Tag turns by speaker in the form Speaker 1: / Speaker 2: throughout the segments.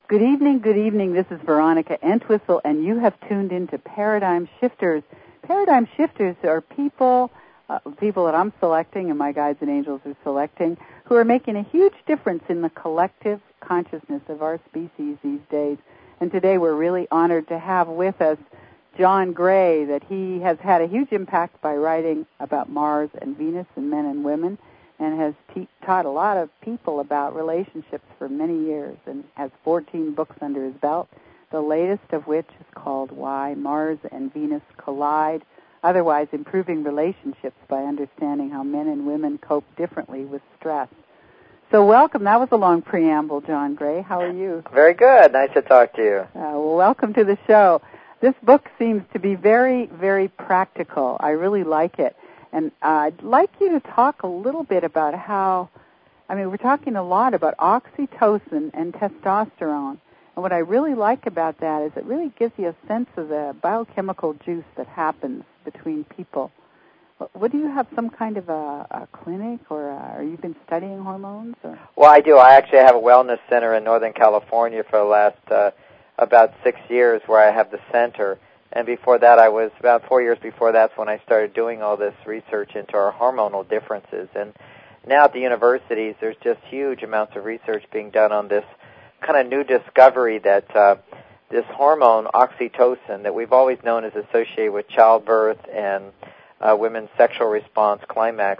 Speaker 1: Good evening, good evening. This is Veronica Entwistle, and you have tuned into Paradigm Shifters. Paradigm Shifters are people that I'm selecting and my guides and angels are selecting, who are making a huge difference in the collective consciousness of our species these days. And today we're really honored to have with us John Gray, that he has had a huge impact by writing about Mars and Venus and men and women, and has taught a lot of people about relationships for many years, and has 14 books under his belt, the latest of which is called Why Mars and Venus Collide, otherwise improving relationships by understanding how men and women cope differently with stress. So welcome. That was a long preamble, John Gray. How are you?
Speaker 2: Very good. Nice to talk to you.
Speaker 1: Well, welcome to the show. This book seems to be very, very practical. I really like it. And I'd like you to talk a little bit about how, we're talking a lot about oxytocin and testosterone. And what I really like about that is it really gives you a sense of the biochemical juice that happens between people. What do you have, some kind of a clinic, or are you been studying hormones? Or?
Speaker 2: Well, I do. I actually have a wellness center in Northern California for the last about 6 years where I have the center. And before that, about 4 years before that's when I started doing all this research into our hormonal differences. And now at the universities, there's just huge amounts of research being done on this kind of new discovery that this hormone, oxytocin, that we've always known is associated with childbirth and women's sexual response climax,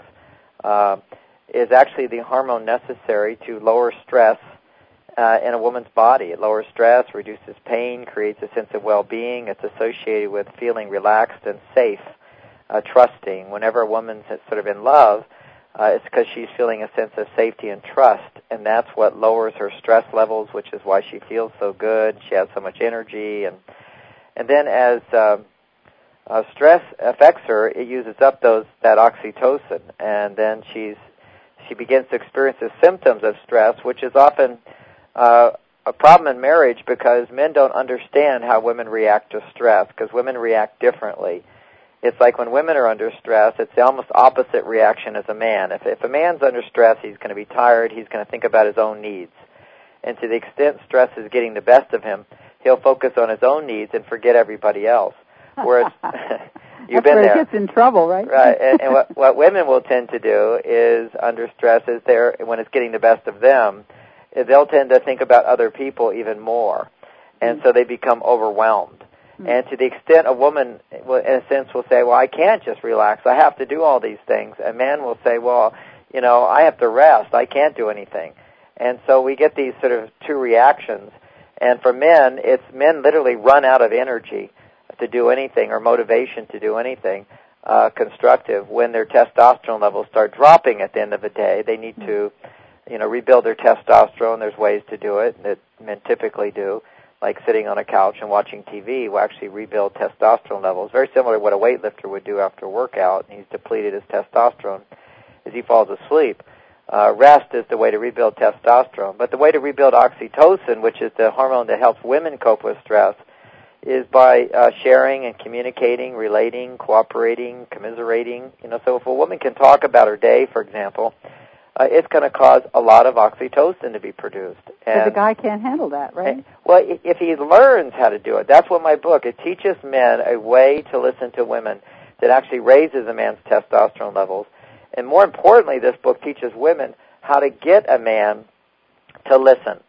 Speaker 2: is actually the hormone necessary to lower stress in a woman's body. It lowers stress, reduces pain, creates a sense of well-being. It's associated with feeling relaxed and safe, trusting. Whenever a woman's sort of in love, it's because she's feeling a sense of safety and trust, and that's what lowers her stress levels, which is why she feels so good. She has so much energy, and then as stress affects her, it uses up that oxytocin, and then she begins to experience the symptoms of stress, which is often a problem in marriage because men don't understand how women react to stress, because women react differently. It's like when women are under stress, it's the almost opposite reaction as a man. If a man's under stress, he's going to be tired, he's going to think about his own needs. And to the extent stress is getting the best of him, he'll focus on his own needs and forget everybody else. Whereas you've been there. That's where
Speaker 1: he gets in trouble, right?
Speaker 2: Right. And what women will tend to do is, under stress, when it's getting the best of them, they'll tend to think about other people even more, and so they become overwhelmed. And to the extent a woman, in a sense, will say, well, I can't just relax, I have to do all these things. A man will say, well, I have to rest, I can't do anything. And so we get these sort of two reactions. And for men, men literally run out of energy to do anything or motivation to do anything constructive when their testosterone levels start dropping at the end of the day. They need to rebuild their testosterone. There's ways to do it that men typically do, like sitting on a couch and watching TV will actually rebuild testosterone levels, very similar to what a weightlifter would do after a workout. He's depleted his testosterone as he falls asleep. Rest is the way to rebuild testosterone. But the way to rebuild oxytocin, which is the hormone that helps women cope with stress, is by sharing and communicating, relating, cooperating, commiserating. So if a woman can talk about her day, for example, it's going to cause a lot of oxytocin to be produced.
Speaker 1: And the guy can't handle that, right?
Speaker 2: Well, if he learns how to do it, that's what my book, it teaches men a way to listen to women that actually raises a man's testosterone levels. And more importantly, this book teaches women how to get a man to listen.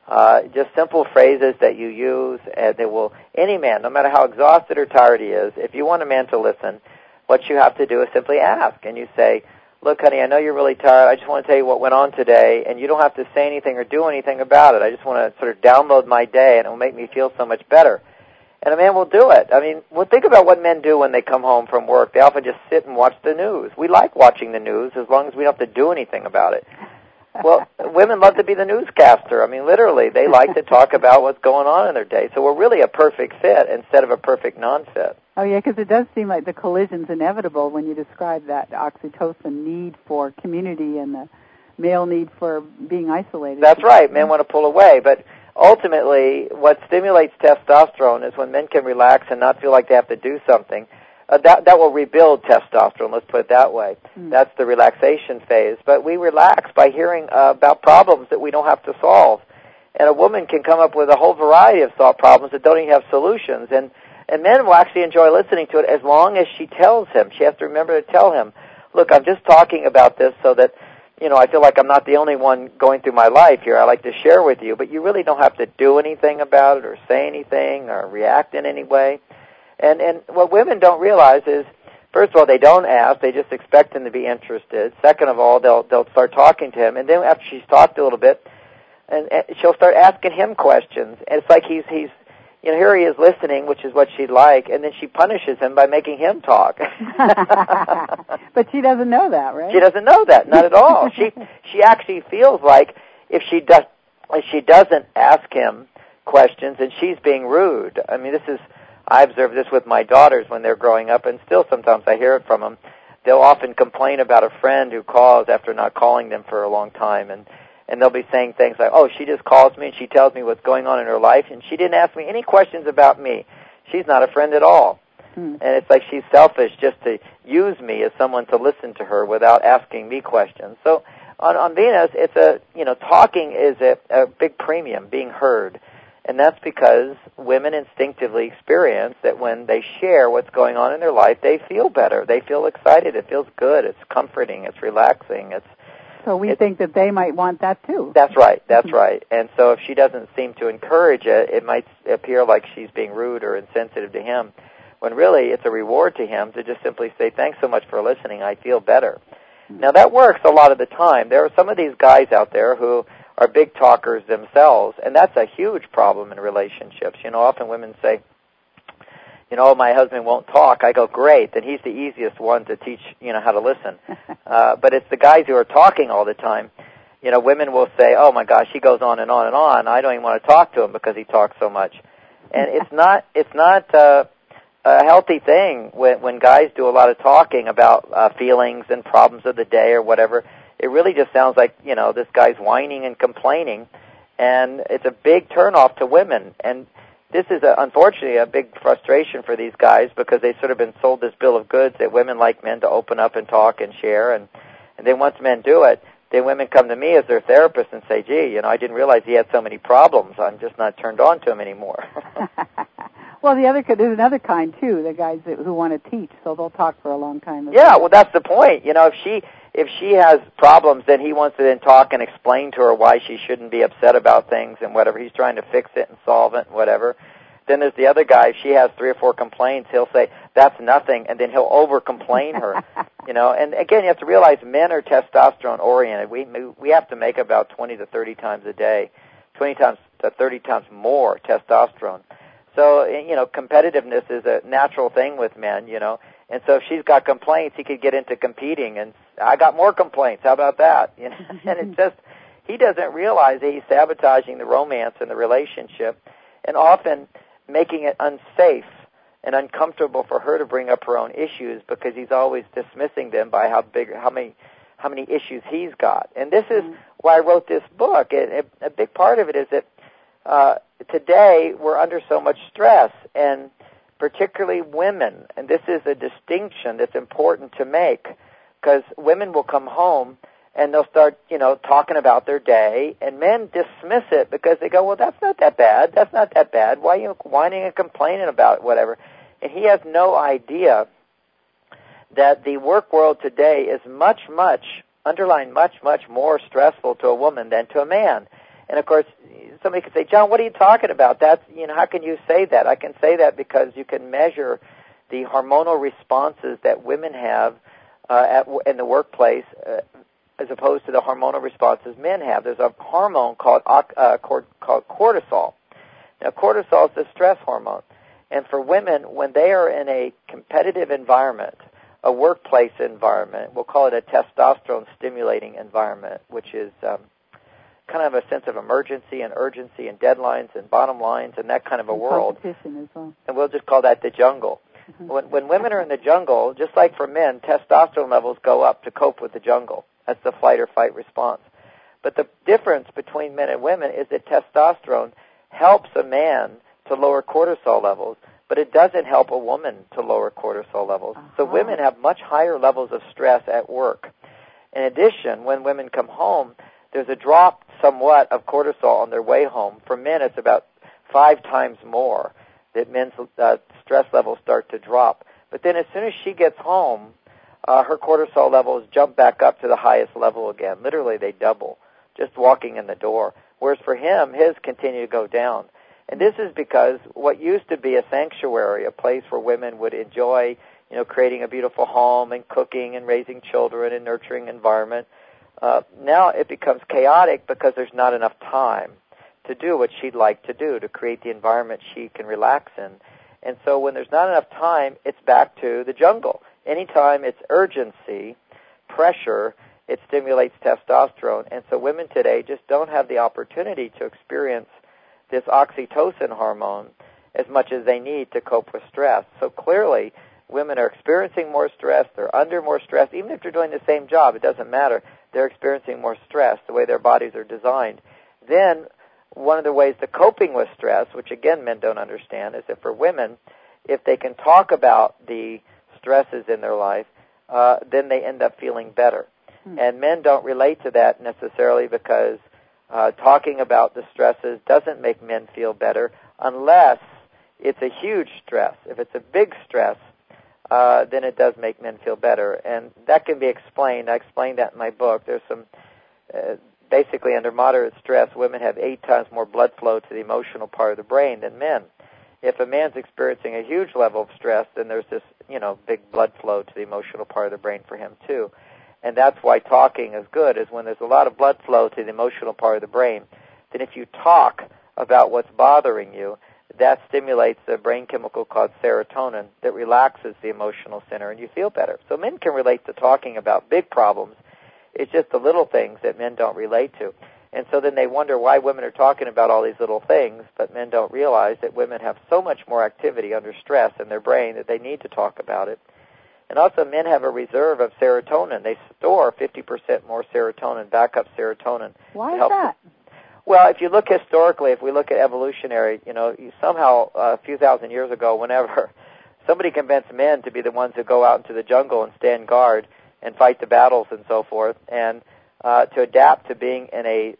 Speaker 2: Just simple phrases that you use, and any man, no matter how exhausted or tired he is, if you want a man to listen, what you have to do is simply ask. And you say, look, honey, I know you're really tired. I just want to tell you what went on today, and you don't have to say anything or do anything about it. I just want to sort of download my day, and it will make me feel so much better. And a man will do it. Think about what men do when they come home from work. They often just sit and watch the news. We like watching the news as long as we don't have to do anything about it. Well, women love to be the newscaster. Literally, they like to talk about what's going on in their day. So we're really a perfect fit instead of a perfect non-fit.
Speaker 1: Oh, yeah, because it does seem like the collision's inevitable when you describe that oxytocin need for community and the male need for being isolated.
Speaker 2: That's right. Men want to pull away. But ultimately, what stimulates testosterone is when men can relax and not feel like they have to do something. That will rebuild testosterone, let's put it that way. That's the relaxation phase. But we relax by hearing about problems that we don't have to solve. And a woman can come up with a whole variety of thought problems that don't even have solutions. And men will actually enjoy listening to it as long as she tells him. She has to remember to tell him, look, I'm just talking about this so that, I feel like I'm not the only one going through my life here. I like to share with you, but you really don't have to do anything about it or say anything or react in any way. And what women don't realize is, first of all, they don't ask. They just expect him to be interested. Second of all, they'll start talking to him, and then after she's talked a little bit, and she'll start asking him questions. And it's like he's here he is listening, which is what she'd like, and then she punishes him by making him talk.
Speaker 1: But she doesn't know that, right?
Speaker 2: She doesn't know that, not at all. She actually feels like if she doesn't ask him questions, and she's being rude. I mean, I observe this with my daughters when they're growing up, and still sometimes I hear it from them. They'll often complain about a friend who calls after not calling them for a long time, and they'll be saying things like, oh, she just calls me and she tells me what's going on in her life, and she didn't ask me any questions about me. She's not a friend at all. And it's like she's selfish just to use me as someone to listen to her without asking me questions. So on Venus, it's talking is a big premium, being heard. And that's because women instinctively experience that when they share what's going on in their life, they feel better. They feel excited. It feels good. It's comforting. It's relaxing.
Speaker 1: So we think that they might want that too.
Speaker 2: That's right. That's right. And so if she doesn't seem to encourage it, it might appear like she's being rude or insensitive to him, when really it's a reward to him to just simply say, thanks so much for listening. I feel better. Now, that works a lot of the time. There are some of these guys out there who are big talkers themselves, and that's a huge problem in relationships. Often women say, my husband won't talk. I go, great, then he's the easiest one to teach, how to listen. But it's the guys who are talking all the time. Women will say, oh my gosh, he goes on and on and on. I don't even want to talk to him because he talks so much. And it's not a healthy thing when guys do a lot of talking about feelings and problems of the day or whatever. It really just sounds like, this guy's whining and complaining, and it's a big turnoff to women. And this is, unfortunately, a big frustration for these guys because they've sort of been sold this bill of goods that women like men to open up and talk and share. And then once men do it, then women come to me as their therapist and say, gee, I didn't realize he had so many problems. I'm just not turned on to him anymore.
Speaker 1: Well, there's another kind, too, the guys who want to teach, so they'll talk for a long time.
Speaker 2: Well, that's the point. If she has problems, then he wants to then talk and explain to her why she shouldn't be upset about things and whatever. He's trying to fix it and solve it and whatever. Then there's the other guy. If she has 3 or 4 complaints, he'll say, that's nothing, and then he'll over-complain her. And again, you have to realize men are testosterone-oriented. We have to make about 20 to 30 times a day, 20 times to 30 times more testosterone. So, competitiveness is a natural thing with men, And so if she's got complaints, he could get into competing, and I got more complaints. How about that? And it's just, he doesn't realize that he's sabotaging the romance and the relationship and often making it unsafe and uncomfortable for her to bring up her own issues because he's always dismissing them by how many issues he's got. And this is why I wrote this book. A big part of it is that today we're under so much stress, and particularly women, and this is a distinction that's important to make, because women will come home and they'll start, talking about their day, and men dismiss it because they go, well, that's not that bad. That's not that bad. Why are you whining and complaining about it, whatever? And he has no idea that the work world today is much, much more stressful to a woman than to a man. And, of course, somebody could say, John, what are you talking about? That's, how can you say that? I can say that because you can measure the hormonal responses that women have in the workplace as opposed to the hormonal responses men have. There's a hormone called cortisol. Now, cortisol is the stress hormone. And for women, when they are in a competitive environment, a workplace environment, we'll call it a testosterone-stimulating environment, which is kind of a sense of emergency and urgency and deadlines and bottom lines and that kind of a world.
Speaker 1: Competition as well.
Speaker 2: And we'll just call that the jungle. When women are in the jungle, just like for men, testosterone levels go up to cope with the jungle. That's the flight or fight response. But the difference between men and women is that testosterone helps a man to lower cortisol levels, but it doesn't help a woman to lower cortisol levels. So women have much higher levels of stress at work. In addition, when women come home, there's a drop somewhat of cortisol on their way home. For men, it's about 5 times more that men's stress levels start to drop. But then as soon as she gets home, her cortisol levels jump back up to the highest level again. Literally, they double just walking in the door. Whereas for him, his continue to go down. And this is because what used to be a sanctuary, a place where women would enjoy, creating a beautiful home and cooking and raising children and nurturing environment, now it becomes chaotic because there's not enough time to do what she'd like to do, to create the environment she can relax in. And so when there's not enough time, it's back to the jungle. Anytime it's urgency, pressure, it stimulates testosterone. And so women today just don't have the opportunity to experience this oxytocin hormone as much as they need to cope with stress. So clearly, women are experiencing more stress. They're under more stress. Even if they're doing the same job, it doesn't matter. They're experiencing more stress, the way their bodies are designed. Then one of the ways to coping with stress, which again men don't understand, is that for women, if they can talk about the stresses in their life, then they end up feeling better. And men don't relate to that necessarily because talking about the stresses doesn't make men feel better unless it's a huge stress. If it's a big stress, then it does make men feel better. And that can be explained. I explained that in my book. There's some, basically under moderate stress, women have 8 times more blood flow to the emotional part of the brain than men. If a man's experiencing a huge level of stress, then there's this, big blood flow to the emotional part of the brain for him too. And that's why talking is good, is when there's a lot of blood flow to the emotional part of the brain, then if you talk about what's bothering you, that stimulates a brain chemical called serotonin that relaxes the emotional center, and you feel better. So men can relate to talking about big problems. It's just the little things that men don't relate to. And so then they wonder why women are talking about all these little things, but men don't realize that women have so much more activity under stress in their brain that they need to talk about it. And also men have a reserve of serotonin. They store 50% more serotonin, backup serotonin.
Speaker 1: Why is that?
Speaker 2: Well, if you look historically, if we look at evolutionary, somehow a few thousand years ago, whenever somebody convinced men to be the ones who go out into the jungle and stand guard and fight the battles and so forth, and to adapt to being in a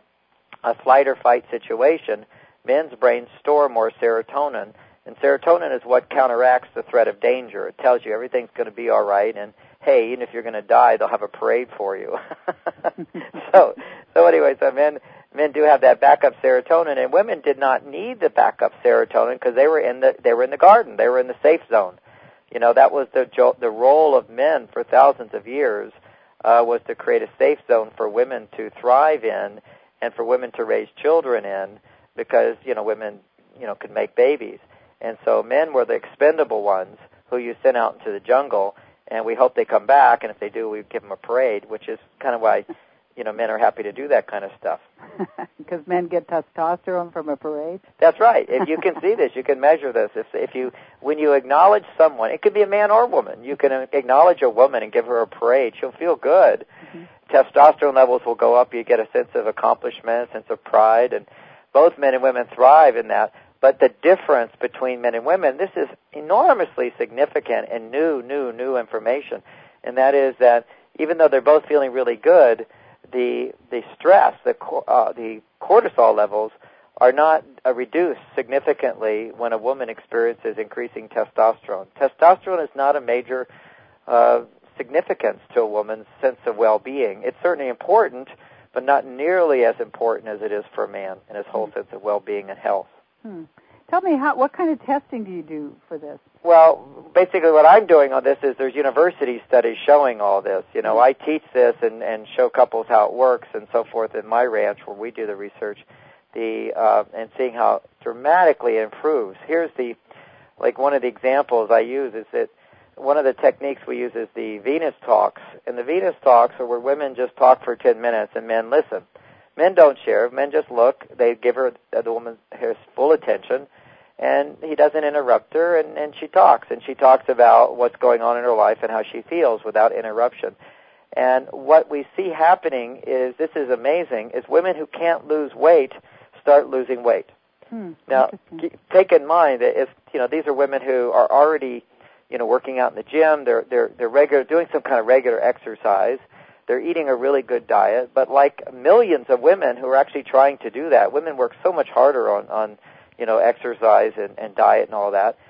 Speaker 2: flight or fight situation, men's brains store more serotonin. And serotonin is what counteracts the threat of danger. It tells you everything's going to be all right, and hey, even if you're going to die, they'll have a parade for you. So anyway, men do have that backup serotonin, and women did not need the backup serotonin because they were in the garden, they were in the safe zone. That was the role of men for thousands of years, was to create a safe zone for women to thrive in, and for women to raise children in, because women could make babies. And so men were the expendable ones who you sent out into the jungle, and we hope they come back, and if they do, we give them a parade, which is kind of why, men are happy to do that kind of stuff.
Speaker 1: Because men get testosterone from a parade?
Speaker 2: That's right. If you can see this, you can measure this. When you acknowledge someone, it could be a man or a woman, you can acknowledge a woman and give her a parade, she'll feel good. Mm-hmm. Testosterone levels will go up, you get a sense of accomplishment, a sense of pride, and both men and women thrive in that. But the difference between men and women, this is enormously significant and new information. And that is that even though they're both feeling really good, the stress, the cortisol levels are not reduced significantly when a woman experiences increasing testosterone. Testosterone is not a major significance to a woman's sense of well-being. It's certainly important, but not nearly as important as it is for a man in his whole sense of well-being and health.
Speaker 1: Tell me, what kind of testing do you do for this?
Speaker 2: Well, basically what I'm doing on this is there's university studies showing all this. I teach this and show couples how it works and so forth in my ranch where we do the research, and seeing how dramatically it improves. Here's one of the examples I use is that one of the techniques we use is the Venus Talks. And the Venus Talks are where women just talk for 10 minutes and men listen. Men don't share. Men just look. They give the woman his full attention, and he doesn't interrupt her, and she talks. And she talks about what's going on in her life and how she feels without interruption. And what we see happening is, this is amazing, is women who can't lose weight start losing weight. Now, take in mind that if, these are women who are already, working out in the gym, they're regular, doing some kind of regular exercise. they're eating a really good diet. But like millions of women who are actually trying to do that, women work so much harder on exercise and diet and all that.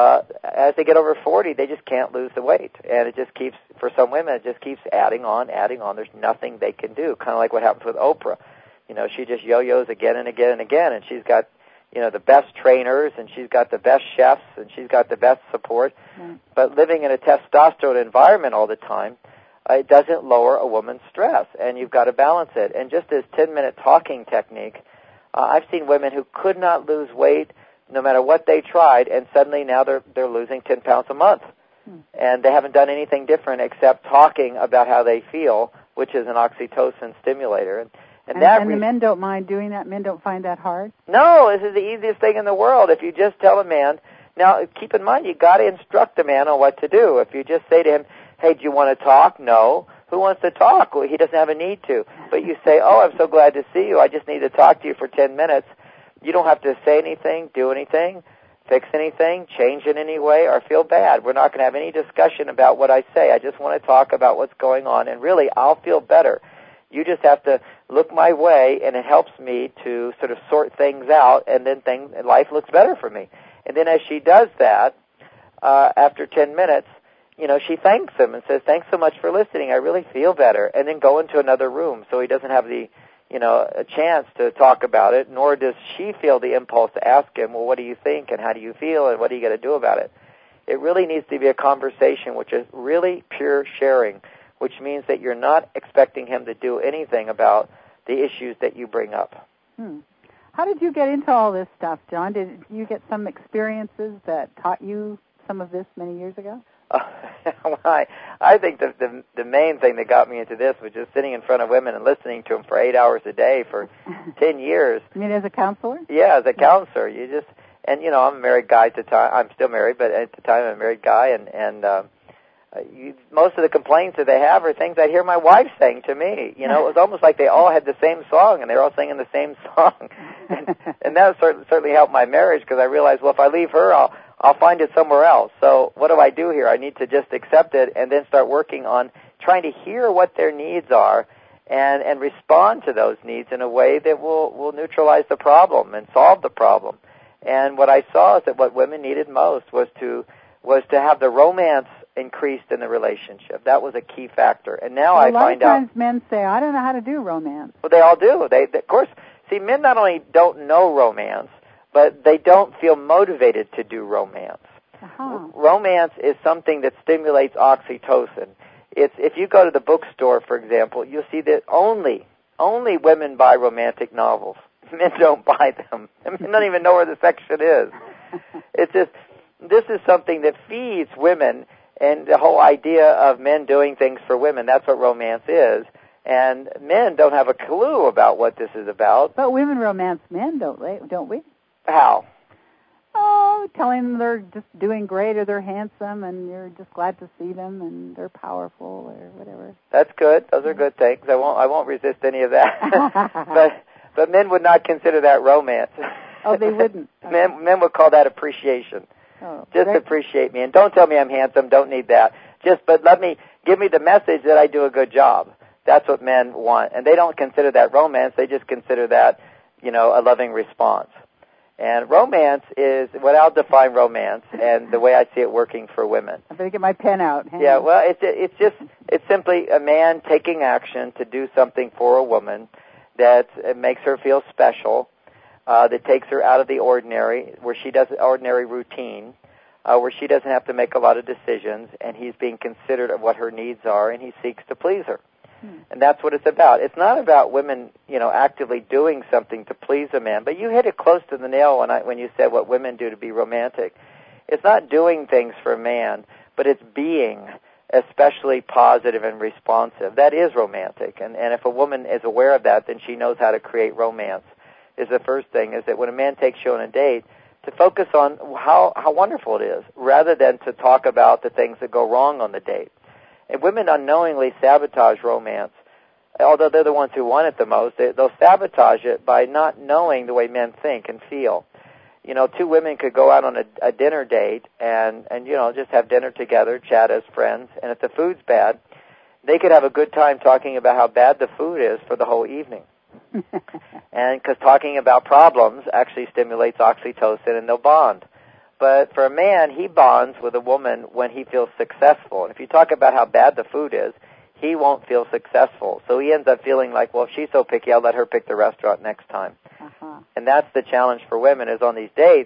Speaker 2: As they get over 40, they just can't lose the weight. And it just keeps, for some women, it just keeps adding on. There's nothing they can do. Kind of like what happens with Oprah. She just yo-yos again and again and again, and she's got, the best trainers, and she's got the best chefs, and she's got the best support. Mm. But living in a testosterone environment all the time, it doesn't lower a woman's stress, and you've got to balance it. And just this 10-minute talking technique, I've seen women who could not lose weight no matter what they tried, and suddenly now they're losing 10 pounds a month. And they haven't done anything different except talking about how they feel, which is an oxytocin stimulator. And
Speaker 1: the men don't mind doing that? Men don't find that hard?
Speaker 2: No, this is the easiest thing in the world. If you just tell a man, now keep in mind, you got to instruct a man on what to do. If you just say to him, hey, do you want to talk? No. Who wants to talk? Well, he doesn't have a need to. But you say, oh, I'm so glad to see you. I just need to talk to you for 10 minutes. You don't have to say anything, do anything, fix anything, change in any way, or feel bad. We're not going to have any discussion about what I say. I just want to talk about what's going on, and really, I'll feel better. You just have to look my way, and it helps me to sort of sort things out, and then life looks better for me. And then as she does that, after 10 minutes, she thanks him and says, thanks so much for listening. I really feel better. And then go into another room so he doesn't have the a chance to talk about it, nor does she feel the impulse to ask him, well, what do you think, and how do you feel, and what are you going to do about it? It really needs to be a conversation which is really pure sharing, which means that you're not expecting him to do anything about the issues that you bring up.
Speaker 1: How did you get into all this stuff, John? Did you get some experiences that taught you some of this many years ago?
Speaker 2: Well, I think the main thing that got me into this was just sitting in front of women and listening to them for 8 hours a day for 10 years.
Speaker 1: You mean as a counselor?
Speaker 2: Yeah, as a counselor. I'm a married guy at the time. I'm still married, but at the time I'm a married guy, and most of the complaints that they have are things I hear my wife saying to me. It was almost like they all had the same song, and they were all singing the same song. and that certainly helped my marriage, because I realized, well, if I leave her, I'll find it somewhere else. So what do I do here? I need to just accept it and then start working on trying to hear what their needs are and respond to those needs in a way that will neutralize the problem and solve the problem. And what I saw is that what women needed most was to have the romance increased in the relationship. That was a key factor. And now I find out...
Speaker 1: A lot of times men say, I don't know how to do romance.
Speaker 2: Well, they all do. They of course, see, men not only don't know romance, but they don't feel motivated to do romance.
Speaker 1: Uh-huh.
Speaker 2: Romance is something that stimulates oxytocin. If you go to the bookstore, for example, you'll see that only women buy romantic novels. Men don't buy them. Men don't even know where the section is. It's just, this is something that feeds women, and the whole idea of men doing things for women, that's what romance is. And men don't have a clue about what this is about.
Speaker 1: But women romance men, don't we?
Speaker 2: How?
Speaker 1: Oh, telling them they're just doing great, or they're handsome, and you're just glad to see them, and they're powerful, or whatever.
Speaker 2: That's good. Those are good things. I won't resist any of that. but men would not consider that romance.
Speaker 1: Oh, they wouldn't. Okay.
Speaker 2: Men would call that appreciation.
Speaker 1: Oh,
Speaker 2: just appreciate me, and don't tell me I'm handsome. Don't need that. But give me the message that I do a good job. That's what men want, and they don't consider that romance. They just consider that, a loving response. And romance is what I'll define romance, and the way I see it working for women.
Speaker 1: I better get my pen out.
Speaker 2: Yeah, well, it's simply a man taking action to do something for a woman that makes her feel special, that takes her out of the ordinary, where she does ordinary routine, where she doesn't have to make a lot of decisions, and he's being considerate of what her needs are, and he seeks to please her. And that's what it's about. It's not about women, actively doing something to please a man. But you hit it close to the nail when you said what women do to be romantic. It's not doing things for a man, but it's being especially positive and responsive. That is romantic. And if a woman is aware of that, then she knows how to create romance. Is the first thing, is that when a man takes you on a date, to focus on how wonderful it is, rather than to talk about the things that go wrong on the date. And women unknowingly sabotage romance. Although they're the ones who want it the most, they'll sabotage it by not knowing the way men think and feel. Two women could go out on a dinner date and just have dinner together, chat as friends, and if the food's bad, they could have a good time talking about how bad the food is for the whole evening. And because talking about problems actually stimulates oxytocin and they'll bond. But for a man, he bonds with a woman when he feels successful. And if you talk about how bad the food is, he won't feel successful. So he ends up feeling like, well, if she's so picky, I'll let her pick the restaurant next time. And that's the challenge for women, is on these dates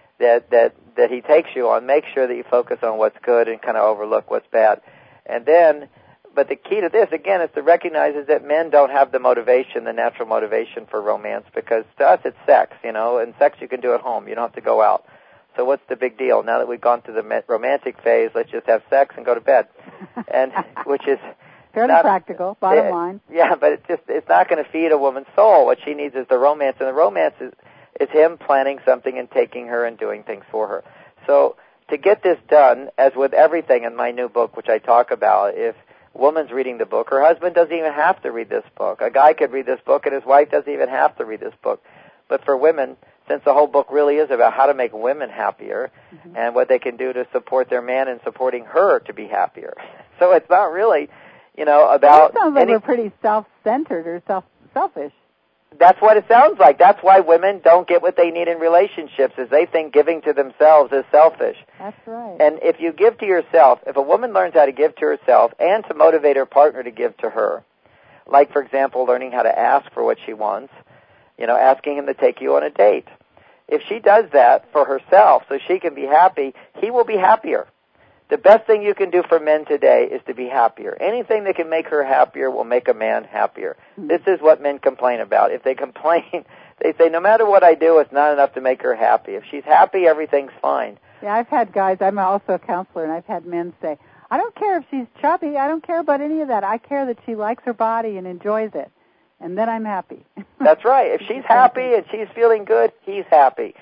Speaker 2: that he takes you on, make sure that you focus on what's good and kind of overlook what's bad. And then, but the key to this, again, is to recognize is that men don't have the motivation, the natural motivation for romance, because to us it's sex, and sex you can do at home. You don't have to go out. So what's the big deal? Now that we've gone through the romantic phase, let's just have sex and go to bed, and which is
Speaker 1: fairly practical, bottom line.
Speaker 2: Yeah, but it's not going to feed a woman's soul. What she needs is the romance, and the romance is him planning something and taking her and doing things for her. So to get this done, as with everything in my new book, which I talk about, if a woman's reading the book, her husband doesn't even have to read this book. A guy could read this book, and his wife doesn't even have to read this book. But for women, since the whole book really is about how to make women happier and what they can do to support their man in supporting her to be happier. So it's not really, about...
Speaker 1: That sounds like we're pretty self-centered or selfish.
Speaker 2: That's what it sounds like. That's why women don't get what they need in relationships, is they think giving to themselves is selfish.
Speaker 1: That's right.
Speaker 2: And if you give to yourself, if a woman learns how to give to herself and to motivate her partner to give to her, like, for example, learning how to ask for what she wants, asking him to take you on a date. If she does that for herself so she can be happy, he will be happier. The best thing you can do for men today is to be happier. Anything that can make her happier will make a man happier. This is what men complain about. If they complain, they say, no matter what I do, it's not enough to make her happy. If she's happy, everything's fine.
Speaker 1: Yeah, I've had guys, I'm also a counselor, and I've had men say, I don't care if she's chubby, I don't care about any of that. I care that she likes her body and enjoys it. And then I'm happy.
Speaker 2: That's right. If she's happy and she's feeling good, he's happy.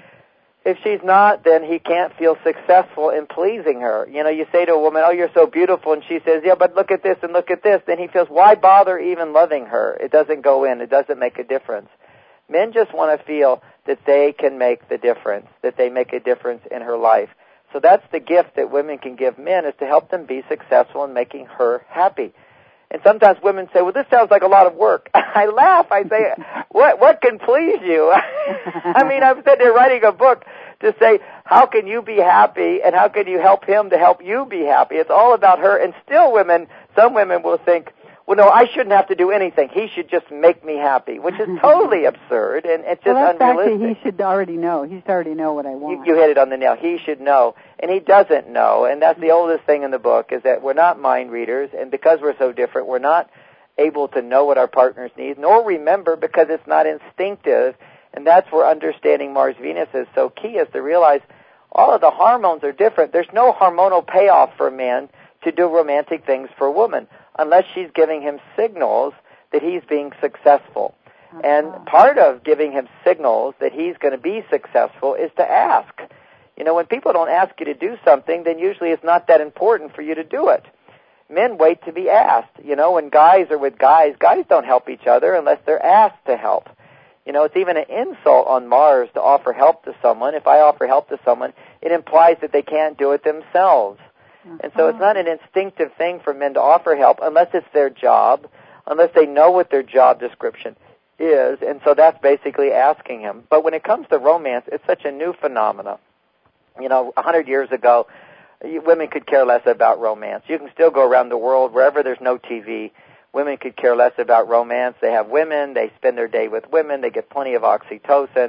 Speaker 2: If she's not, then he can't feel successful in pleasing her. You say to a woman, oh, you're so beautiful, and she says, yeah, but look at this and look at this. Then he feels, why bother even loving her? It doesn't go in. It doesn't make a difference. Men just want to feel that they can make the difference, that they make a difference in her life. So that's the gift that women can give men, is to help them be successful in making her happy. And sometimes women say, well, this sounds like a lot of work. I laugh. I say, what can please you? I mean, I'm sitting there writing a book to say, how can you be happy and how can you help him to help you be happy? It's all about her. And still some women will think, well, no, I shouldn't have to do anything. He should just make me happy, which is totally absurd, and it's just unrealistic.
Speaker 1: Actually, he should already know. He should already know what I want.
Speaker 2: You hit it on the nail. He should know, and he doesn't know, and that's the oldest thing in the book, is that we're not mind readers, and because we're so different, we're not able to know what our partners need, nor remember, because it's not instinctive, and that's where understanding Mars-Venus is so key, is to realize all of the hormones are different. There's no hormonal payoff for a man to do romantic things for a woman, unless she's giving him signals that he's being successful. And part of giving him signals that he's going to be successful is to ask. When people don't ask you to do something, then usually it's not that important for you to do it. Men wait to be asked. When guys are with guys don't help each other unless they're asked to help. It's even an insult on Mars to offer help to someone. If I offer help to someone, it implies that they can't do it themselves. And so it's not an instinctive thing for men to offer help unless it's their job, unless they know what their job description is. And so that's basically asking him. But when it comes to romance, it's such a new phenomenon. 100 years ago, women could care less about romance. You can still go around the world, wherever there's no TV, women could care less about romance. They have women, they spend their day with women, they get plenty of oxytocin,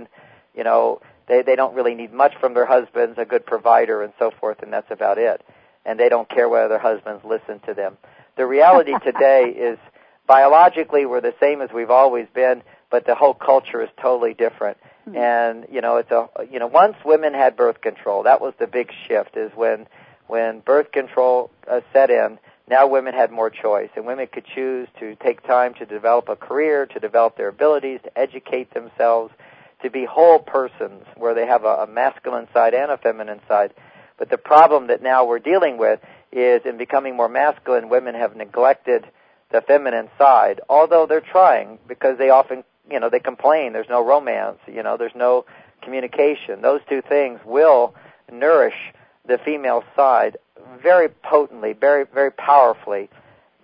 Speaker 2: they don't really need much from their husbands, a good provider and so forth, and that's about it. And they don't care whether their husbands listen to them. The reality today is, biologically, we're the same as we've always been, but the whole culture is totally different. And, once women had birth control, that was the big shift, is when birth control set in, now women had more choice, and women could choose to take time to develop a career, to develop their abilities, to educate themselves, to be whole persons, where they have a masculine side and a feminine side. But the problem that now we're dealing with is, in becoming more masculine, women have neglected the feminine side, although they're trying, because they often, they complain, there's no romance, there's no communication. Those two things will nourish the female side very potently, very, very powerfully.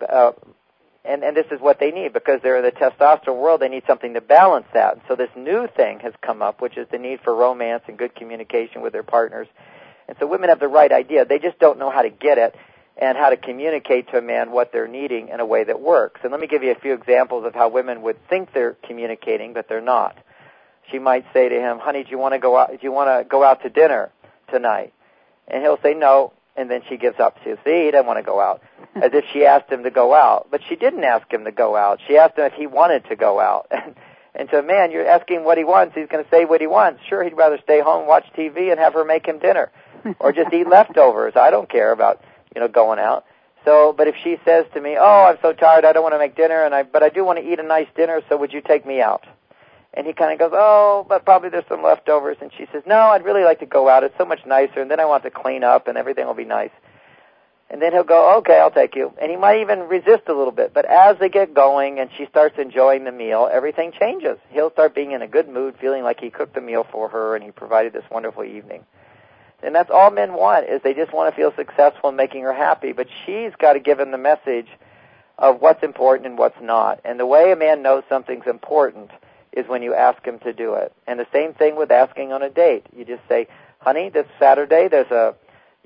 Speaker 2: and this is what they need, because they're in the testosterone world. They need something to balance that. And so this new thing has come up, which is the need for romance and good communication with their partners. And so women have the right idea. They just don't know how to get it and how to communicate to a man what they're needing in a way that works. And let me give you a few examples of how women would think they're communicating, but they're not. She might say to him, "Honey, do you want to go out? Do you want to go out to dinner tonight?" And he'll say no. And then she gives up. She'll say, "He doesn't want to go out," as if she asked him to go out. But she didn't ask him to go out. She asked him if he wanted to go out. And to a man, you're asking what he wants. He's going to say what he wants. Sure, he'd rather stay home, watch TV, and have her make him dinner, or just eat leftovers. I don't care about going out. So, but if she says to me, "Oh, I'm so tired, I don't want to make dinner, but I do want to eat a nice dinner, so would you take me out?" And he kind of goes, "Oh, but probably there's some leftovers." And she says, "No, I'd really like to go out. It's so much nicer, and then I want to clean up, and everything will be nice." And then he'll go, "Okay, I'll take you." And he might even resist a little bit. But as they get going and she starts enjoying the meal, everything changes. He'll start being in a good mood, feeling like he cooked the meal for her and he provided this wonderful evening. And that's all men want, is they just want to feel successful in making her happy. But she's got to give him the message of what's important and what's not. And the way a man knows something's important is when you ask him to do it. And the same thing with asking on a date. You just say, "Honey, this Saturday there's a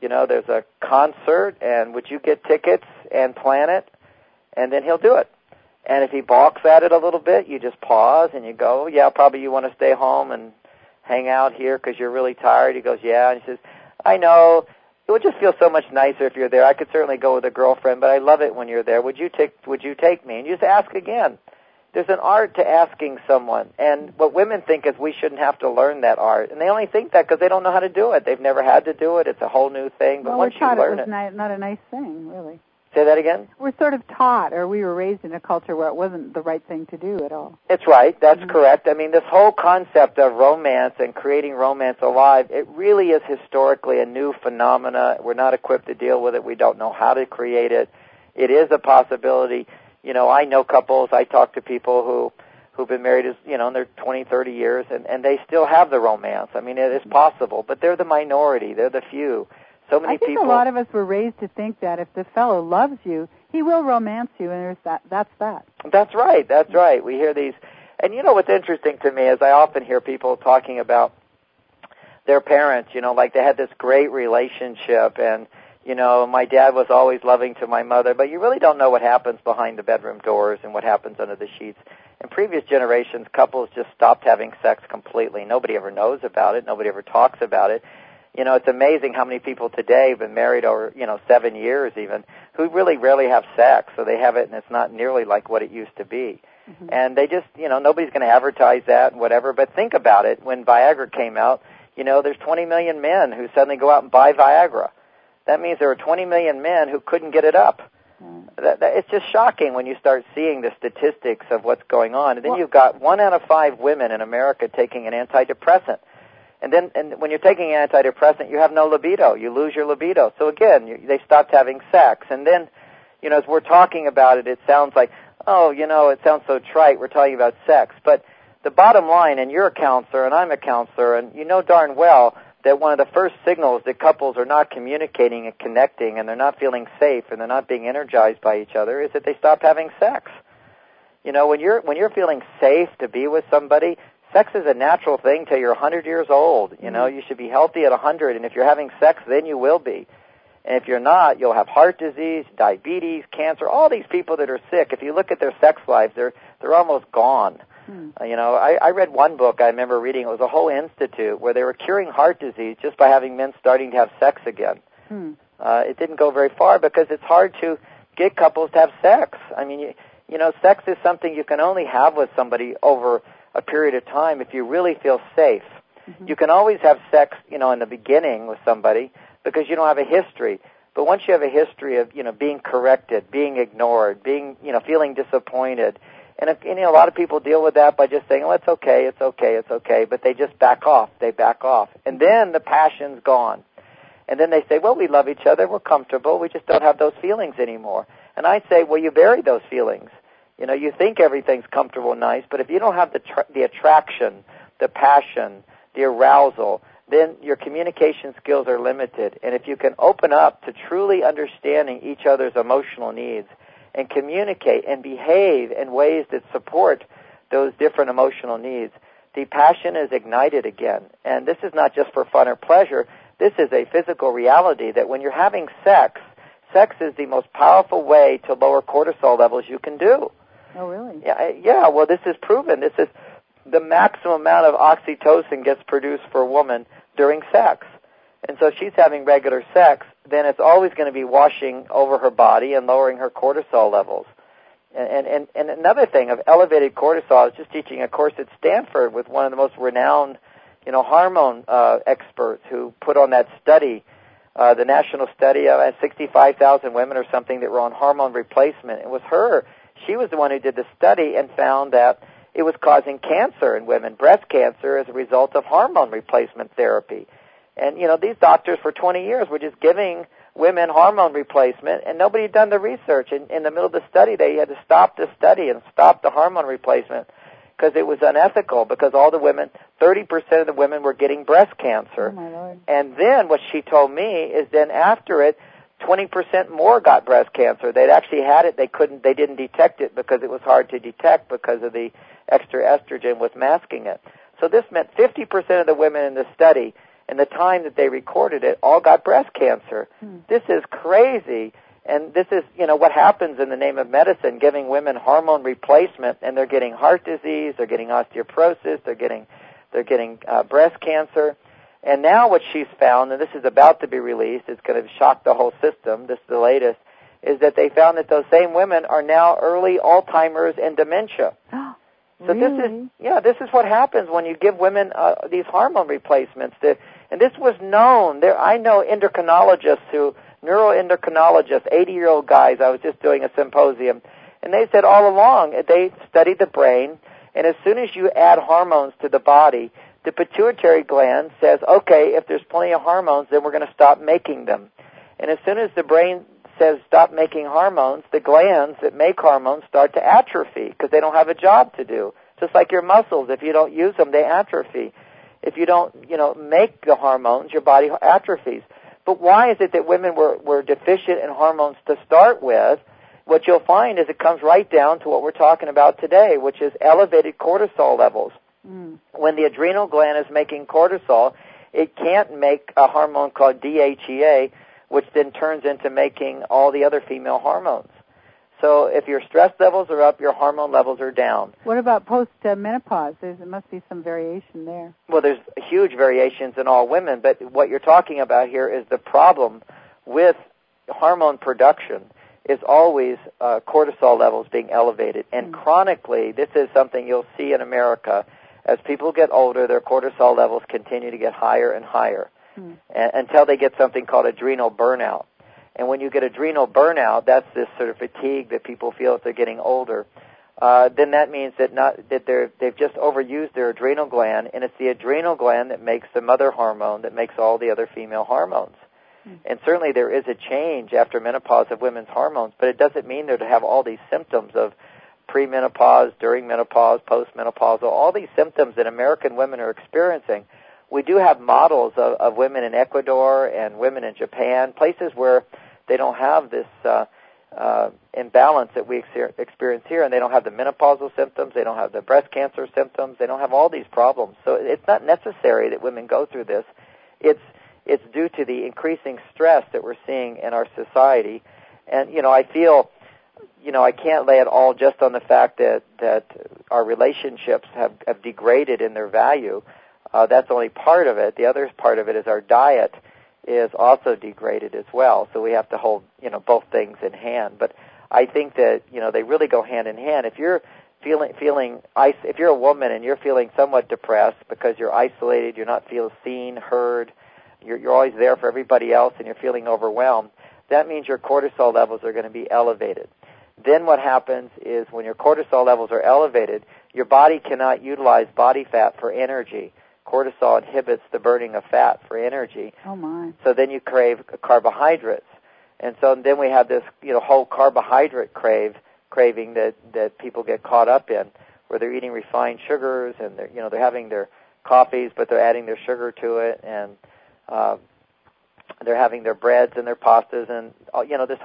Speaker 2: concert, and would you get tickets and plan it?" And then he'll do it. And if he balks at it a little bit, you just pause and you go, "Yeah, probably you want to stay home and hang out here because you're really tired." He goes, "Yeah." And he says, "I know. It would just feel so much nicer if you're there. I could certainly go with a girlfriend, but I love it when you're there. Would you take me?" And you just ask again. There's an art to asking someone, and what women think is we shouldn't have to learn that art, and they only think that because they don't know how to do it. They've never had to do it. It's a whole new thing, but once you learn it,
Speaker 1: not a nice thing, really.
Speaker 2: Say that again?
Speaker 1: We're sort of taught, or we were raised in a culture where it wasn't the right thing to do at all.
Speaker 2: That's right. That's correct. I mean, this whole concept of romance and creating romance alive, it really is historically a new phenomena. We're not equipped to deal with it. We don't know how to create it. It is a possibility. I know couples, I talk to people who've been married in their 20, 30 years, and they still have the romance. I mean, it is possible, but they're the minority. They're the few. So many people. I think
Speaker 1: a lot of us were raised to think that if the fellow loves you, he will romance you, and that's that.
Speaker 2: That's right. That's right. We hear these. And what's interesting to me is I often hear people talking about their parents, like they had this great relationship, and my dad was always loving to my mother, but you really don't know what happens behind the bedroom doors and what happens under the sheets. In previous generations, couples just stopped having sex completely. Nobody ever knows about it. Nobody ever talks about it. It's amazing how many people today have been married over, 7 years even, who really rarely have sex. So they have it, and it's not nearly like what it used to be. Mm-hmm. And they just, nobody's going to advertise that and whatever. But think about it. When Viagra came out, there's 20 million men who suddenly go out and buy Viagra. That means there are 20 million men who couldn't get it up. It's just shocking when you start seeing the statistics of what's going on. And then you've got 1 out of 5 women in America taking an antidepressant. And when you're taking an antidepressant, you have no libido. You lose your libido. So again, they stopped having sex. And then, as we're talking about it, it sounds like, it sounds so trite. We're talking about sex. But the bottom line, and you're a counselor and I'm a counselor, and you know darn well that one of the first signals that couples are not communicating and connecting and they're not feeling safe and they're not being energized by each other is that they stop having sex. When you're feeling safe to be with somebody, sex is a natural thing till you're 100 years old. You should be healthy at 100, and if you're having sex, then you will be. And if you're not, you'll have heart disease, diabetes, cancer, all these people that are sick. If you look at their sex lives, they're almost gone. I read one book I remember reading. It was a whole institute where they were curing heart disease just by having men starting to have sex again. It didn't go very far because it's hard to get couples to have sex. I mean, sex is something you can only have with somebody over a period of time if you really feel safe. You can always have sex, in the beginning with somebody because you don't have a history. But once you have a history of, being corrected, being ignored, being, feeling disappointed, and a lot of people deal with that by just saying, "Oh, it's okay, it's okay, it's okay," but they just back off. They back off. And then the passion's gone. And then they say, "Well, we love each other, we're comfortable, we just don't have those feelings anymore." And I say, well, you bury those feelings. You think everything's comfortable and nice, but if you don't have the attraction, the passion, the arousal, then your communication skills are limited. And if you can open up to truly understanding each other's emotional needs and communicate and behave in ways that support those different emotional needs, the passion is ignited again. And this is not just for fun or pleasure. This is a physical reality that when you're having sex, sex is the most powerful way to lower cortisol levels you can do.
Speaker 1: Oh, really?
Speaker 2: Yeah, well, this is proven. This is the maximum amount of oxytocin gets produced for a woman during sex. And so if she's having regular sex, then it's always going to be washing over her body and lowering her cortisol levels. And another thing of elevated cortisol, I was just teaching a course at Stanford with one of the most renowned, hormone experts who put on that study, the national study of 65,000 women or something that were on hormone replacement. It was her. She was the one who did the study and found that it was causing cancer in women, breast cancer, as a result of hormone replacement therapy. And, these doctors for 20 years were just giving women hormone replacement, and nobody had done the research. In the middle of the study, they had to stop the study and stop the hormone replacement because it was unethical, because all the women, 30% of the women were getting breast cancer.
Speaker 1: Oh, my Lord.
Speaker 2: And then what she told me is then after it, 20% more got breast cancer. They'd actually had it. They didn't detect it because it was hard to detect because of the extra estrogen was masking it. So this meant 50% of the women in the study, in the time that they recorded it, all got breast cancer. This is crazy. And this is, what happens in the name of medicine, giving women hormone replacement, and they're getting heart disease, they're getting osteoporosis, they're getting breast cancer. And now what she's found, and this is about to be released, it's going to shock the whole system, this is the latest, is that they found that those same women are now early Alzheimer's and dementia. So
Speaker 1: really?
Speaker 2: this is what happens when you give women these hormone replacements. And this was known. I know neuroendocrinologists, 80-year-old guys. I was just doing a symposium, and they said all along, they studied the brain, and as soon as you add hormones to the body, the pituitary gland says, okay, if there's plenty of hormones, then we're going to stop making them. And as soon as the brain says stop making hormones, the glands that make hormones start to atrophy because they don't have a job to do. Just like your muscles, if you don't use them, they atrophy. If you don't, make the hormones, your body atrophies. But why is it that women were deficient in hormones to start with? What you'll find is it comes right down to what we're talking about today, which is elevated cortisol levels. When the adrenal gland is making cortisol, it can't make a hormone called DHEA, which then turns into making all the other female hormones. So if your stress levels are up, your hormone levels are down.
Speaker 1: What about post-menopause? There must be some variation there.
Speaker 2: Well, there's huge variations in all women, but what you're talking about here is the problem with hormone production is always cortisol levels being elevated. And chronically, this is something you'll see in America. As people get older, their cortisol levels continue to get higher and higher until they get something called adrenal burnout. And when you get adrenal burnout, that's this sort of fatigue that people feel if they're getting older. Then that means that they've just overused their adrenal gland, and it's the adrenal gland that makes the mother hormone that makes all the other female hormones. And certainly there is a change after menopause of women's hormones, but it doesn't mean they're to have all these symptoms of premenopause, during menopause, postmenopausal, all these symptoms that American women are experiencing. We do have models of women in Ecuador and women in Japan, places where they don't have this imbalance that we experience here, and they don't have the menopausal symptoms, they don't have the breast cancer symptoms, they don't have all these problems. So it's not necessary that women go through this. It's due to the increasing stress that we're seeing in our society. And, I feel, I can't lay it all just on the fact that our relationships have degraded in their value. That's only part of it. The other part of it is our diet is also degraded as well. So we have to hold, both things in hand. But I think that, they really go hand in hand. If you're if you're a woman and you're feeling somewhat depressed because you're isolated, you're not feeling seen, heard, you're always there for everybody else and you're feeling overwhelmed, that means your cortisol levels are going to be elevated. Then what happens is when your cortisol levels are elevated, your body cannot utilize body fat for energy. Cortisol inhibits the burning of fat for energy.
Speaker 1: Oh, my.
Speaker 2: So then you crave carbohydrates. And so then we have this, whole carbohydrate craving that people get caught up in, where they're eating refined sugars and they're having their coffees, but they're adding their sugar to it, and they're having their breads and their pastas and, this whole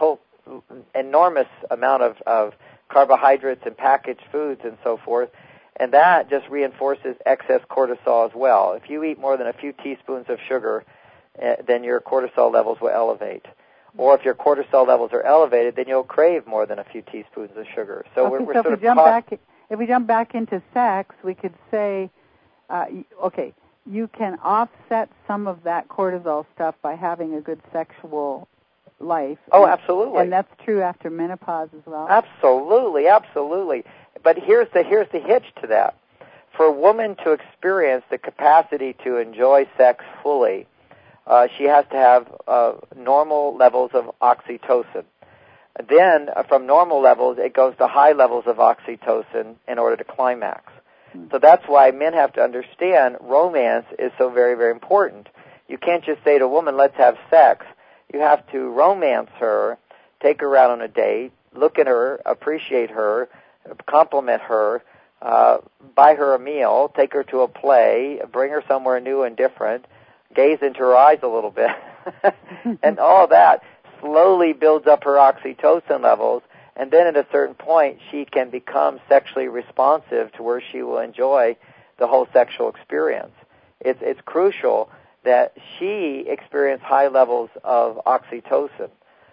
Speaker 2: enormous amount of carbohydrates and packaged foods and so forth, and that just reinforces excess cortisol as well. If you eat more than a few teaspoons of sugar, then your cortisol levels will elevate. Or if your cortisol levels are elevated, then you'll crave more than a few teaspoons of sugar. So
Speaker 1: okay,
Speaker 2: we're
Speaker 1: so
Speaker 2: sort of
Speaker 1: if we jump back into sex, we could say, you can offset some of that cortisol stuff by having a good sexual life.
Speaker 2: Oh, absolutely.
Speaker 1: And that's true after menopause as well.
Speaker 2: Absolutely, absolutely. But here's the hitch to that. For a woman to experience the capacity to enjoy sex fully, she has to have normal levels of oxytocin. Then, from normal levels, it goes to high levels of oxytocin in order to climax. So that's why men have to understand romance is so very, very important. You can't just say to a woman, let's have sex. You have to romance her, take her out on a date, look at her, appreciate her, compliment her, buy her a meal, take her to a play, bring her somewhere new and different, gaze into her eyes a little bit, and all that slowly builds up her oxytocin levels, and then at a certain point she can become sexually responsive to where she will enjoy the whole sexual experience. It's crucial that she experience high levels of oxytocin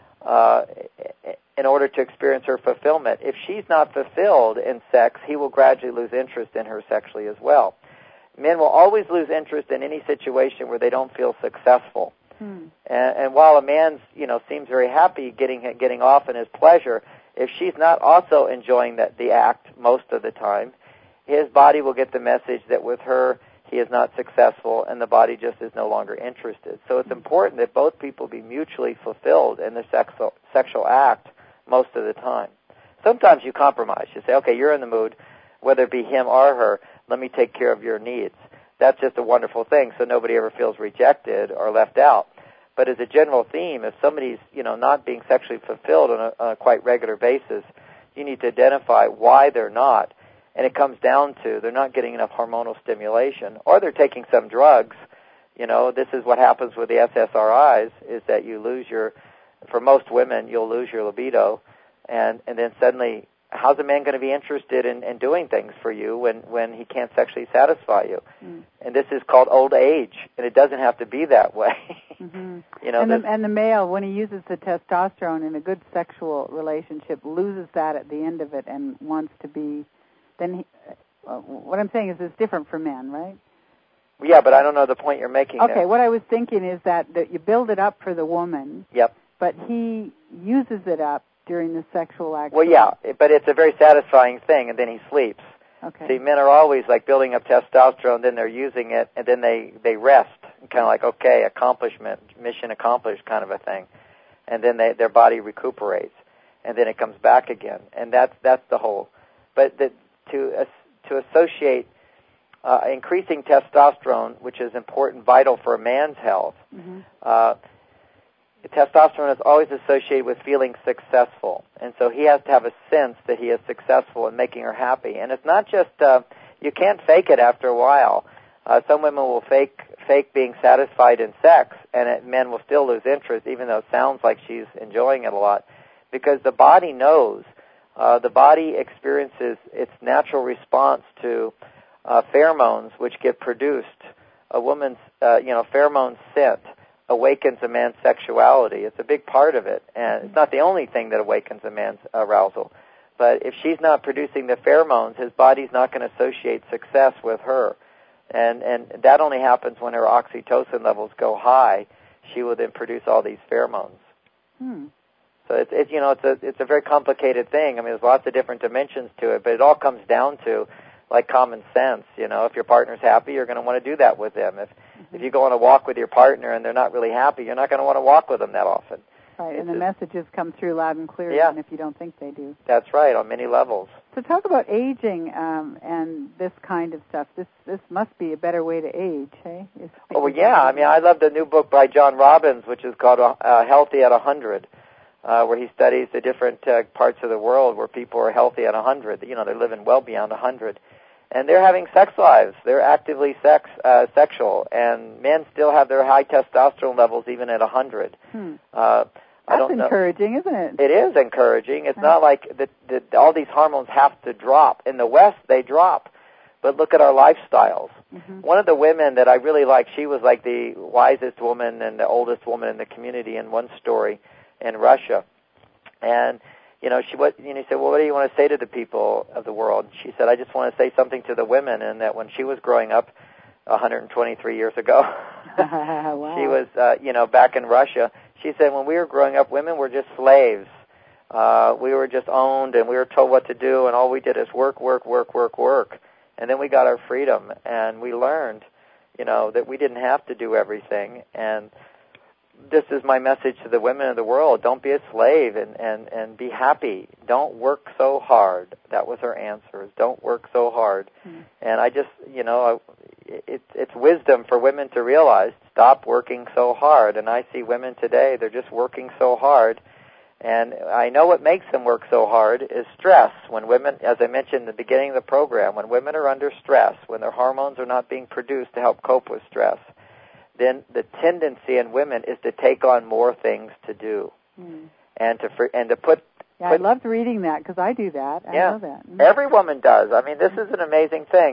Speaker 2: in order to experience her fulfillment. If she's not fulfilled in sex, he will gradually lose interest in her sexually as well. Men will always lose interest in any situation where they don't feel successful. And while a man, seems very happy getting off in his pleasure, if she's not also enjoying the act most of the time, his body will get the message that with her he is not successful, and the body just is no longer interested. So it's important that both people be mutually fulfilled in the sexual act most of the time. Sometimes you compromise. You say, okay, you're in the mood, whether it be him or her, let me take care of your needs. That's just a wonderful thing, so nobody ever feels rejected or left out. But as a general theme, if somebody's, not being sexually fulfilled on a quite regular basis, you need to identify why they're not. And it comes down to they're not getting enough hormonal stimulation, or they're taking some drugs. This is what happens with the SSRIs, is that you lose for most women, you'll lose your libido, and then suddenly, how's a man going to be interested in doing things for you when he can't sexually satisfy you? And this is called old age, and it doesn't have to be that way.
Speaker 1: Mm-hmm. And the male, when he uses the testosterone in a good sexual relationship, loses that at the end of it and wants to be. Then what I'm saying is it's different for men, right?
Speaker 2: Yeah, but I don't know the point you're making.
Speaker 1: Okay,
Speaker 2: there.
Speaker 1: What I was thinking is that you build it up for the woman.
Speaker 2: Yep.
Speaker 1: But he uses it up during the sexual act.
Speaker 2: Well, yeah, but it's a very satisfying thing, and then he sleeps.
Speaker 1: Okay.
Speaker 2: See, men are always like building up testosterone, then they're using it, and then they rest, kind of like, okay, accomplishment, mission accomplished kind of a thing. And then their body recuperates, and then it comes back again. And that's the whole. But to associate increasing testosterone, which is important, vital for a man's health, testosterone is always associated with feeling successful. And so he has to have a sense that he is successful in making her happy. And it's not just, you can't fake it after a while. Some women will fake being satisfied in sex, and men will still lose interest, even though it sounds like she's enjoying it a lot, because the body knows. The body experiences its natural response to pheromones, which get produced. A woman's, pheromone scent awakens a man's sexuality. It's a big part of it, and it's not the only thing that awakens a man's arousal. But if she's not producing the pheromones, his body's not going to associate success with her. And that only happens when her oxytocin levels go high. She will then produce all these pheromones. So it's a very complicated thing. I mean, there's lots of different dimensions to it, but it all comes down to like common sense. If your partner's happy, you're going to want to do that with them. If you go on a walk with your partner and they're not really happy, you're not going to want to walk with them that often.
Speaker 1: Right, and the messages come through loud and clear,
Speaker 2: yeah.
Speaker 1: even if you don't think they do.
Speaker 2: That's right, on many levels.
Speaker 1: So talk about aging and this kind of stuff. This must be a better way to age, hey?
Speaker 2: Oh, well, yeah. I mean, I love the new book by John Robbins, which is called Healthy at 100, where he studies the different parts of the world where people are healthy at 100. They're living well beyond 100. And they're having sex lives. They're actively sexual. And men still have their high testosterone levels even at 100.
Speaker 1: That's encouraging, isn't it?
Speaker 2: It is encouraging. It's not like all these hormones have to drop. In the West, they drop. But look at our lifestyles. Mm-hmm. One of the women that I really liked, she was like the wisest woman and the oldest woman in the community in one story in Russia. And, you know, she said, well, what do you want to say to the people of the world? She said, I just want to say something to the women, and that when she was growing up 123 years ago,
Speaker 1: wow.
Speaker 2: She was, back in Russia, she said, when we were growing up, women were just slaves. We were just owned, and we were told what to do, and all we did is work. And then we got our freedom, and we learned, that we didn't have to do everything. And this is my message to the women of the world. Don't be a slave and be happy. Don't work so hard. That was her answer. Don't work so hard. Mm-hmm. And I just, it's wisdom for women to realize, stop working so hard. And I see women today, they're just working so hard. And I know what makes them work so hard is stress. When women, as I mentioned in the beginning of the program, when women are under stress, when their hormones are not being produced to help cope with stress, then the tendency in women is to take on more things to do, and to put.
Speaker 1: Yeah, I loved reading that because I do that. I know that. Mm-hmm.
Speaker 2: Every woman does. I mean, this is an amazing thing,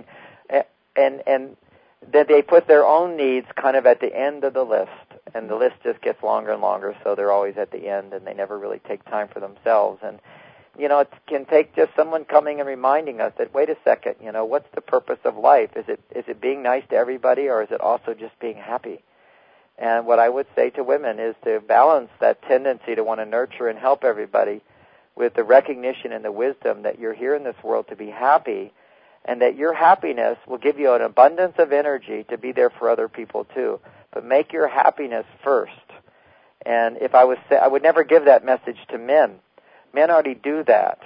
Speaker 2: and that they put their own needs kind of at the end of the list, and the list just gets longer and longer. So they're always at the end, and they never really take time for themselves. And it can take just someone coming and reminding us that, wait a second, what's the purpose of life? Is it being nice to everybody, or is it also just being happy? And what I would say to women is to balance that tendency to want to nurture and help everybody with the recognition and the wisdom that you're here in this world to be happy, and that your happiness will give you an abundance of energy to be there for other people too. But make your happiness first. And if I would never give that message to men. Men already do that.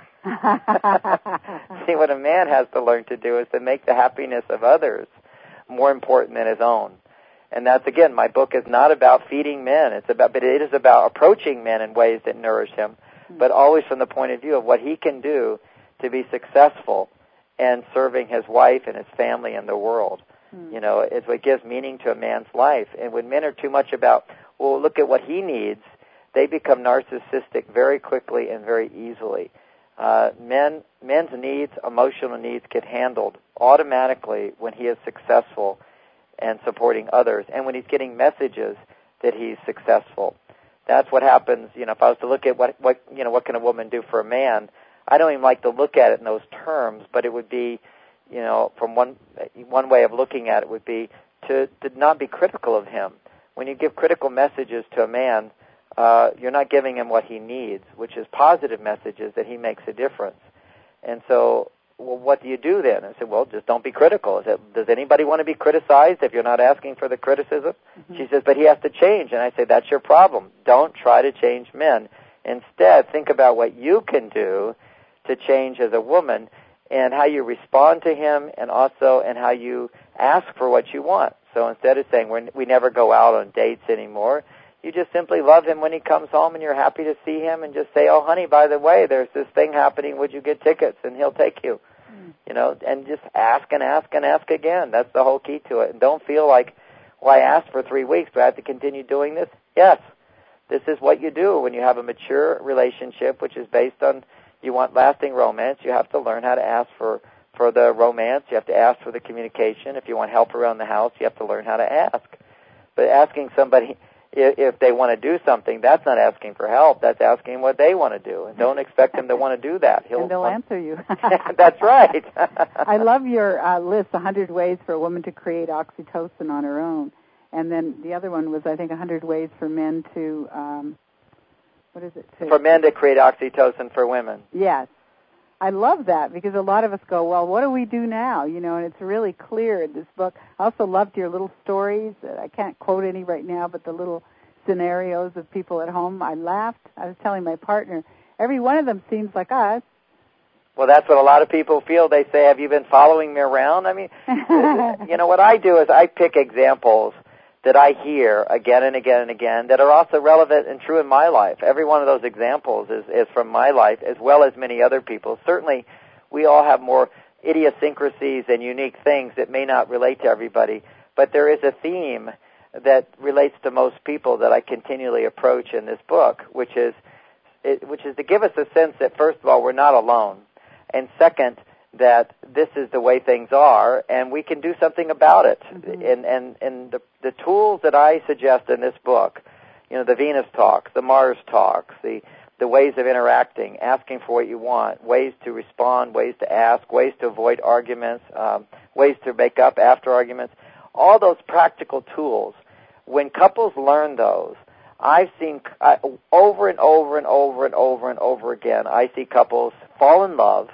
Speaker 2: See, what a man has to learn to do is to make the happiness of others more important than his own. And that's, again, my book is not about feeding men. But it is about approaching men in ways that nourish him, but always from the point of view of what he can do to be successful and serving his wife and his family and the world. It's what gives meaning to a man's life. And when men are too much about, well, look at what he needs, they become narcissistic very quickly and very easily. Men's needs, emotional needs, get handled automatically when he is successful and supporting others, and when he's getting messages that he's successful. That's what happens. If I was to look at what can a woman do for a man, I don't even like to look at it in those terms, but it would be, from one way of looking at it would be to not be critical of him. When you give critical messages to a man, you're not giving him what he needs, which is positive messages that he makes a difference. And so, well, what do you do then? I said, well, just don't be critical. I said, does anybody want to be criticized if you're not asking for the criticism? Mm-hmm. She says, but he has to change. And I say, that's your problem. Don't try to change men. Instead, think about what you can do to change as a woman, and how you respond to him, and how you ask for what you want. So instead of saying we never go out on dates anymore, you just simply love him when he comes home, and you're happy to see him, and just say, oh, honey, by the way, there's this thing happening. Would you get tickets? And he'll take you. And just ask and ask and ask again. That's the whole key to it. And don't feel like, well, I asked for 3 weeks. Do I have to continue doing this? Yes. This is what you do when you have a mature relationship, which is based on you want lasting romance. You have to learn how to ask for the romance. You have to ask for the communication. If you want help around the house, you have to learn how to ask. But asking somebody if they want to do something, that's not asking for help. That's asking what they want to do. And don't expect them to want to do that.
Speaker 1: And they'll answer you.
Speaker 2: That's right.
Speaker 1: I love your list, 100 ways for a woman to create oxytocin on her own. And then the other one was, I think, 100 ways for men to,
Speaker 2: for men to create oxytocin for women.
Speaker 1: Yes. I love that because a lot of us go, well, what do we do now? And it's really clear in this book. I also loved your little stories. I can't quote any right now, but the little scenarios of people at home. I laughed. I was telling my partner, every one of them seems like us.
Speaker 2: Well, that's what a lot of people feel. They say, have you been following me around? I mean, what I do is I pick examples that I hear again and again and again that are also relevant and true in my life. Every one of those examples is from my life as well as many other people. Certainly, we all have more idiosyncrasies and unique things that may not relate to everybody, but there is a theme that relates to most people that I continually approach in this book, which is to give us a sense that, first of all, we're not alone, and second, that this is the way things are, and we can do something about it. And the tools that I suggest in this book, the Venus talks, the Mars talks, the ways of interacting, asking for what you want, ways to respond, ways to ask, ways to avoid arguments, ways to make up after arguments, all those practical tools. When couples learn those, I've seen over and over and over and over and over again, I see couples fall in love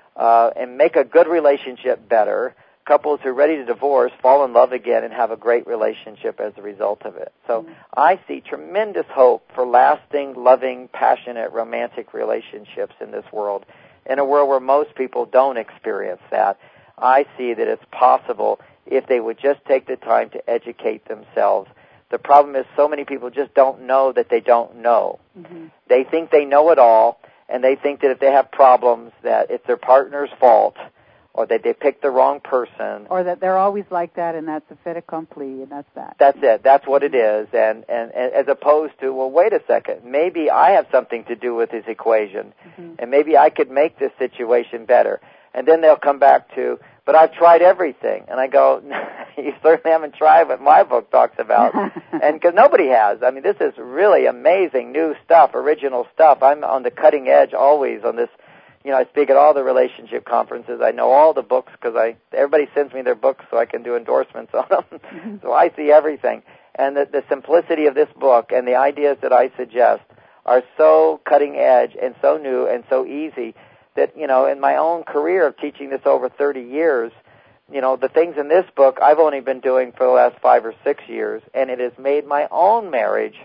Speaker 2: and make a good relationship better. Couples who are ready to divorce fall in love again and have a great relationship as a result of it. So I see tremendous hope for lasting, loving, passionate, romantic relationships in this world. In a world where most people don't experience that, I see that it's possible if they would just take the time to educate themselves. The problem is so many people just don't know that they don't know. They think they know it all, and they think that if they have problems, that it's their partner's fault, or that they picked the wrong person.
Speaker 1: Or that they're always like that, and that's a fait accompli, and that's that.
Speaker 2: That's it. That's what it is. And as opposed to, well, wait a second, maybe I have something to do with this equation, and maybe I could make this situation better. And then they'll come back to, but I've tried everything. And I go, you certainly haven't tried what my book talks about. And because nobody has. I mean, this is really amazing new stuff, original stuff. I'm on the cutting edge always on this. I speak at all the relationship conferences. I know all the books because everybody sends me their books so I can do endorsements on them. So I see everything. And the simplicity of this book and the ideas that I suggest are so cutting edge and so new and so easy that, in my own career of teaching this over 30 years, the things in this book I've only been doing for the last 5 or 6 years, and it has made my own marriage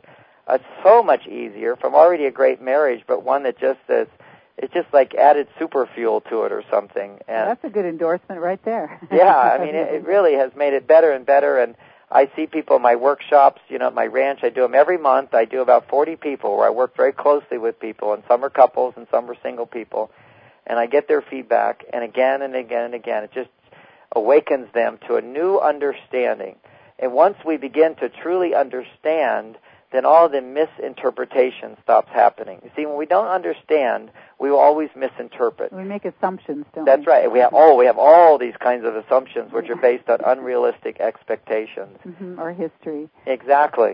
Speaker 2: so much easier from already a great marriage, but one that just says, it's just like added super fuel to it or something. And
Speaker 1: that's a good endorsement right there.
Speaker 2: Yeah, I mean, it really has made it better and better. And I see people in my workshops, at my ranch. I do them every month. I do about 40 people where I work very closely with people, and some are couples and some are single people. And I get their feedback, and again and again and again. It just awakens them to a new understanding. And once we begin to truly understand, then all the misinterpretation stops happening. You see, when we don't understand, we will always misinterpret.
Speaker 1: We make assumptions, don't we?
Speaker 2: That's right. We have all these kinds of assumptions which are based on unrealistic expectations.
Speaker 1: Or history.
Speaker 2: Exactly.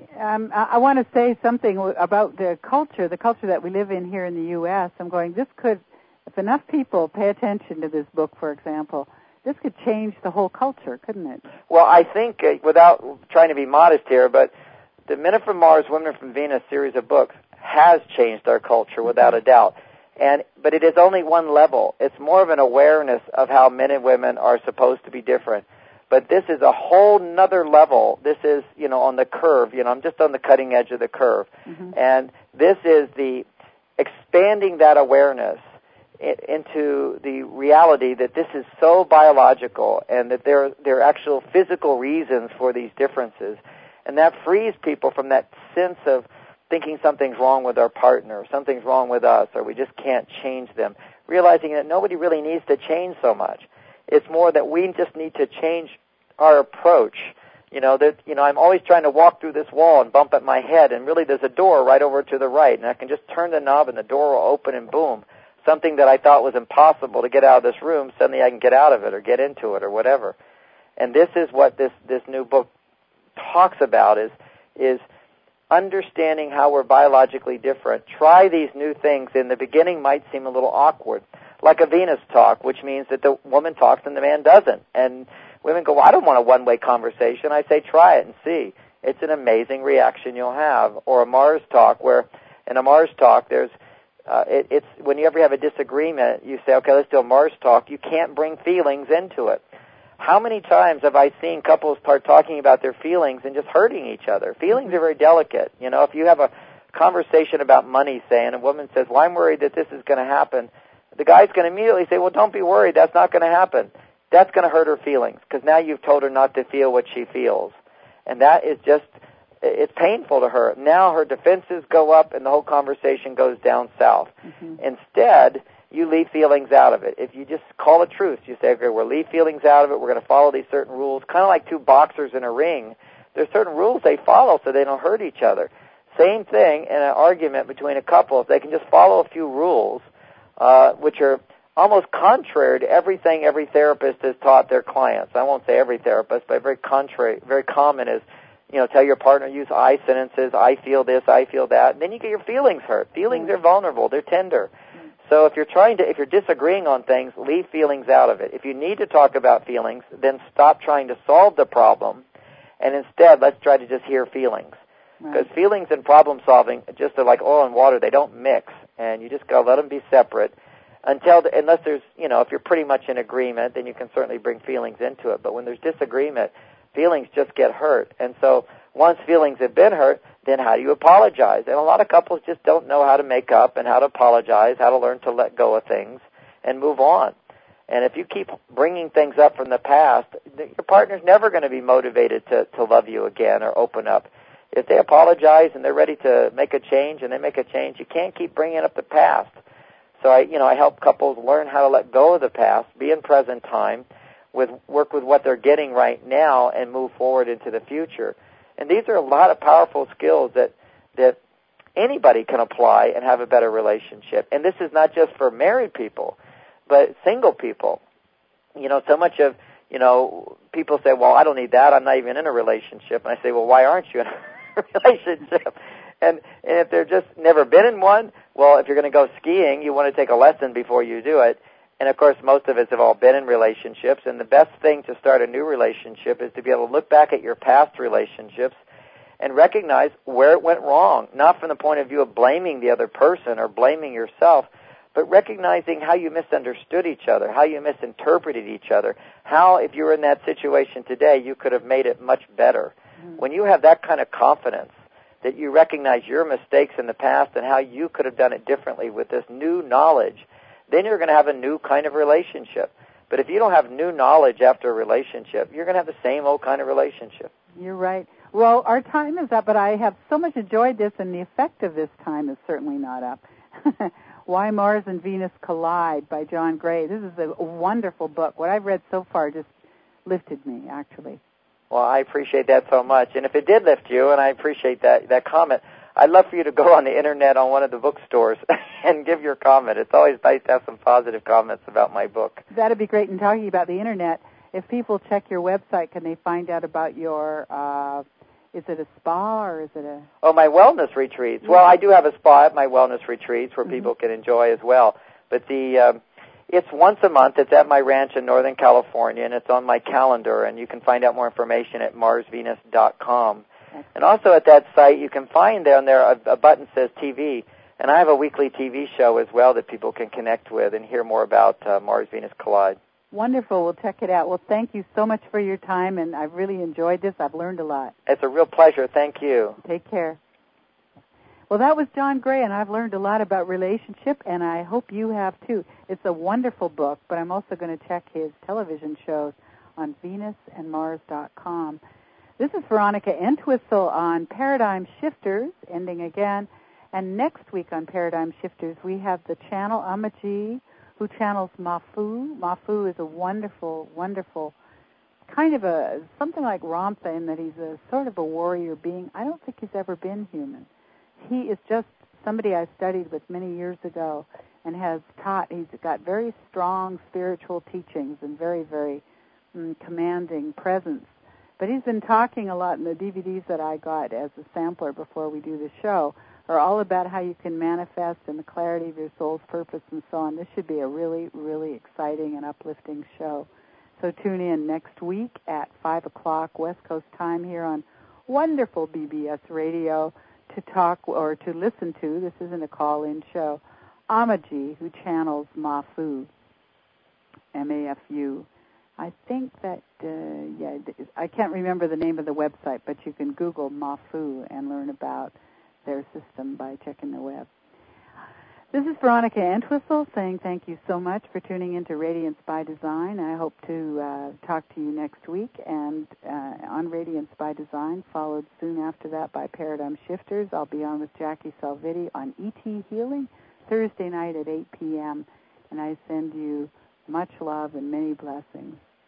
Speaker 1: I want to say something about the culture that we live in here in the U.S. I'm going, if enough people pay attention to this book, for example, this could change the whole culture, couldn't it?
Speaker 2: Well, I think, without trying to be modest here, but the Men from Mars, Women from Venus series of books has changed our culture without a doubt. But it is only one level. It's more of an awareness of how men and women are supposed to be different. But this is a whole nother level. This is, on the curve. I'm just on the cutting edge of the curve. And this is the expanding that awareness into the reality that this is so biological and that there are actual physical reasons for these differences. And that frees people from that sense of thinking something's wrong with our partner, something's wrong with us, or we just can't change them, realizing that nobody really needs to change so much. It's more that we just need to change our approach. I'm always trying to walk through this wall and bump at my head, and really there's a door right over to the right, and I can just turn the knob and the door will open and boom. Something that I thought was impossible to get out of this room, suddenly I can get out of it or get into it or whatever. And this is what this new book talks about is understanding how we're biologically different. Try these new things. In the beginning might seem a little awkward, like a Venus talk, which means that the woman talks and the man doesn't. And women go, well, I don't want a one-way conversation. I say, try it and see. It's an amazing reaction you'll have. Or a Mars talk, where in a Mars talk there's it's when you ever have a disagreement, you say, okay, let's do a Mars talk. You can't bring feelings into it. How many times have I seen couples start talking about their feelings and just hurting each other? Feelings are very delicate. If you have a conversation about money, say, and a woman says, well, I'm worried that this is going to happen, the guy's going to immediately say, well, don't be worried. That's not going to happen. That's going to hurt her feelings because now you've told her not to feel what she feels. And that is just, it's painful to her. Now her defenses go up and the whole conversation goes down south. Instead, you leave feelings out of it. If you just call it truth, you say, okay, we'll leave feelings out of it. We're going to follow these certain rules, kind of like two boxers in a ring. there's certain rules they follow so they don't hurt each other. Same thing in an argument between a couple. If they can just follow a few rules, which are almost contrary to everything every therapist has taught their clients. I won't say every therapist, but very common is, tell your partner, use I sentences, I feel this, I feel that, and then you get your feelings hurt. Feelings are vulnerable, they're tender. So if you're disagreeing on things, leave feelings out of it. If you need to talk about feelings, then stop trying to solve the problem, and instead let's try to just hear feelings. Because feelings and problem solving just are like oil and water, they don't mix, and you just got to let them be separate. Unless there's, if you're pretty much in agreement, then you can certainly bring feelings into it. But when there's disagreement, feelings just get hurt. And so once feelings have been hurt, then how do you apologize? And a lot of couples just don't know how to make up and how to apologize, how to learn to let go of things and move on. And if you keep bringing things up from the past, your partner's never going to be motivated to love you again or open up. If they apologize and they're ready to make a change and they make a change, you can't keep bringing up the past. So I help couples learn how to let go of the past, be in present time, work with what they're getting right now, and move forward into the future. And these are a lot of powerful skills that anybody can apply and have a better relationship. And this is not just for married people, but single people. So much of, people say, well, I don't need that. I'm not even in a relationship. And I say, well, why aren't you in a relationship? And if they're just never been in one, well, if you're going to go skiing, you want to take a lesson before you do it. And, of course, most of us have all been in relationships. And the best thing to start a new relationship is to be able to look back at your past relationships and recognize where it went wrong, not from the point of view of blaming the other person or blaming yourself, but recognizing how you misunderstood each other, how you misinterpreted each other, how, if you were in that situation today, you could have made it much better. When you have that kind of confidence, that you recognize your mistakes in the past and how you could have done it differently with this new knowledge, then you're going to have a new kind of relationship. But if you don't have new knowledge after a relationship, you're going to have the same old kind of relationship.
Speaker 1: You're right. Well, our time is up, but I have so much enjoyed this, and the effect of this time is certainly not up. Why Mars and Venus Collide by John Gray. This is a wonderful book. What I've read so far just lifted me, actually.
Speaker 2: Well, I appreciate that so much. And if it did lift you, and I appreciate that comment, I'd love for you to go on the Internet on one of the bookstores and give your comment. It's always nice to have some positive comments about my book.
Speaker 1: That'd be great. And talking about the Internet, if people check your website, can they find out about your, is it a spa or is it a...
Speaker 2: Oh, my wellness retreats. Yeah. Well, I do have a spa at my wellness retreats where people can enjoy as well. But it's once a month. It's at my ranch in Northern California, and it's on my calendar, and you can find out more information at marsvenus.com. And also at that site, you can find down there a button that says TV, and I have a weekly TV show as well that people can connect with and hear more about Mars-Venus Collide.
Speaker 1: Wonderful. We'll check it out. Well, thank you so much for your time, and I've really enjoyed this. I've learned a lot.
Speaker 2: It's a real pleasure. Thank you.
Speaker 1: Take care. Well, that was John Gray, and I've learned a lot about relationship, and I hope you have too. It's a wonderful book, but I'm also going to check his television shows on venusandmars.com. This is Veronica Entwistle on Paradigm Shifters, ending again. And next week on Paradigm Shifters, we have the channel Amaji, who channels Mafu. Mafu is a wonderful, wonderful, kind of something like Ramtha in that he's a sort of a warrior being. I don't think he's ever been human. He is just somebody I studied with many years ago and has taught. He's got very strong spiritual teachings and very, very commanding presence. But he's been talking a lot in the DVDs that I got as a sampler before we do the show are all about how you can manifest and the clarity of your soul's purpose and so on. This should be a really, really exciting and uplifting show. So tune in next week at 5 o'clock West Coast time here on wonderful BBS Radio to talk or to listen to, this isn't a call-in show, Amaji, who channels Mafu, M-A-F-U. I think that, I can't remember the name of the website, but you can Google Mafu and learn about their system by checking the web. This is Veronica Entwistle saying thank you so much for tuning into Radiance by Design. I hope to talk to you next week, and on Radiance by Design, followed soon after that by Paradigm Shifters. I'll be on with Jackie Salvitti on ET Healing Thursday night at 8 p.m., and I send you much love and many blessings.